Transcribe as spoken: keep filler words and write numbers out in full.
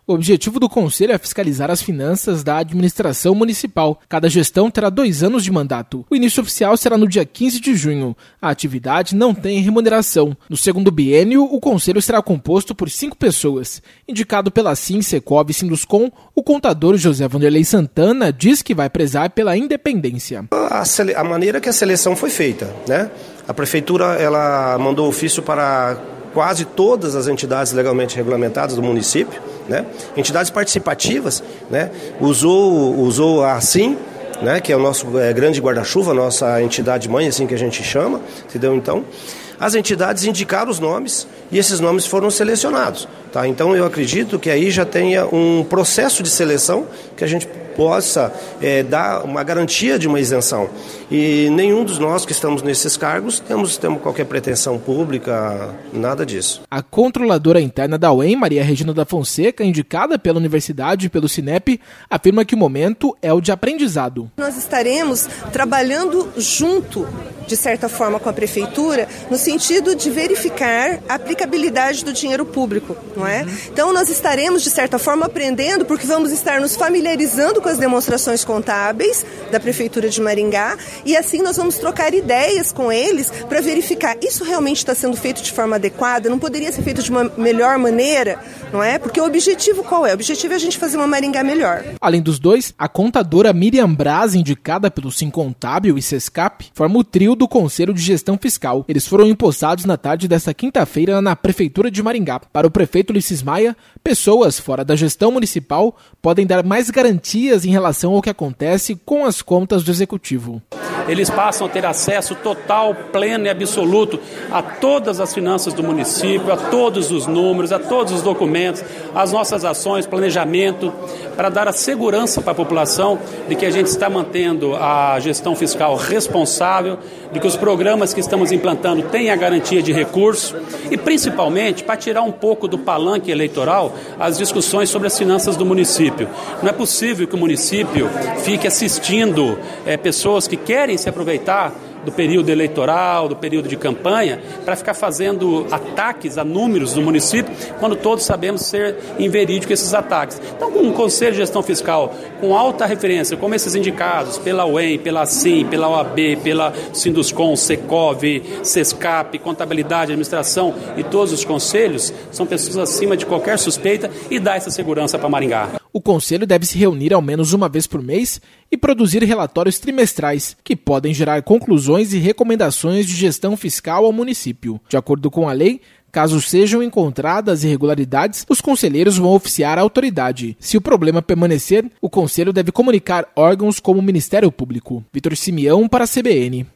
O objetivo do Conselho é fiscalizar as finanças da administração municipal. Cada gestão terá dois anos de mandato. O início oficial será no dia quinze de junho. A atividade não tem remuneração. No segundo biênio, o Conselho será composto por cinco pessoas. Indicado pela Sim, Secov e Sinduscom, o contador José Vanderlei Santana diz que vai prezar pela independência. A, sele... a maneira que a seleção foi feita, né? A prefeitura ela mandou ofício para quase todas as entidades legalmente regulamentadas do município, né? Entidades participativas, né? Usou, usou a Sim, né? Que é o nosso é, grande guarda-chuva, nossa entidade mãe, assim que a gente chama, entendeu? Então, as entidades indicaram os nomes e esses nomes foram selecionados, tá? Então, eu acredito que aí já tenha um processo de seleção que a gente possa é, dar uma garantia de uma isenção. E nenhum dos nós que estamos nesses cargos temos, temos qualquer pretensão pública, nada disso. A controladora interna da U E M, Maria Regina da Fonseca, indicada pela Universidade e pelo Cinep, afirma que o momento é o de aprendizado. Nós estaremos trabalhando junto, de certa forma, com a Prefeitura, no sentido de verificar a aplicabilidade do dinheiro público, não é? Então, nós estaremos, de certa forma, aprendendo, porque vamos estar nos familiarizando com as demonstrações contábeis da Prefeitura de Maringá e assim nós vamos trocar ideias com eles para verificar isso realmente está sendo feito de forma adequada, não poderia ser feito de uma melhor maneira, não é? Porque o objetivo qual é? O objetivo é a gente fazer uma Maringá melhor. Além dos dois, a contadora Miriam Braz, indicada pelo Sim Contábil e Sescap, forma o trio do Conselho de Gestão Fiscal. Eles foram empossados na tarde desta quinta-feira na Prefeitura de Maringá. Para o prefeito Ulisses Maia, pessoas fora da gestão municipal podem dar mais garantias em relação ao que acontece com as contas do Executivo. Eles passam a ter acesso total, pleno e absoluto a todas as finanças do município, a todos os números, a todos os documentos, as nossas ações, planejamento, para dar a segurança para a população de que a gente está mantendo a gestão fiscal responsável, de que os programas que estamos implantando têm a garantia de recurso e, principalmente, para tirar um pouco do palanque eleitoral as discussões sobre as finanças do município. Não é possível que o município fique assistindo é, pessoas que querem se aproveitar do período eleitoral, do período de campanha, para ficar fazendo ataques a números do município, quando todos sabemos ser inverídicos esses ataques. Então, com um Conselho de Gestão Fiscal com alta referência, como esses indicados pela U E M, pela Sim, pela O A B, pela Sinduscom, Secov, Sescap, Contabilidade, Administração e todos os conselhos, são pessoas acima de qualquer suspeita e dá essa segurança para Maringá. O Conselho deve se reunir ao menos uma vez por mês e produzir relatórios trimestrais, que podem gerar conclusões e recomendações de gestão fiscal ao município. De acordo com a lei, caso sejam encontradas irregularidades, os conselheiros vão oficiar a autoridade. Se o problema permanecer, o Conselho deve comunicar órgãos como o Ministério Público. Vitor Simeão para a C B N.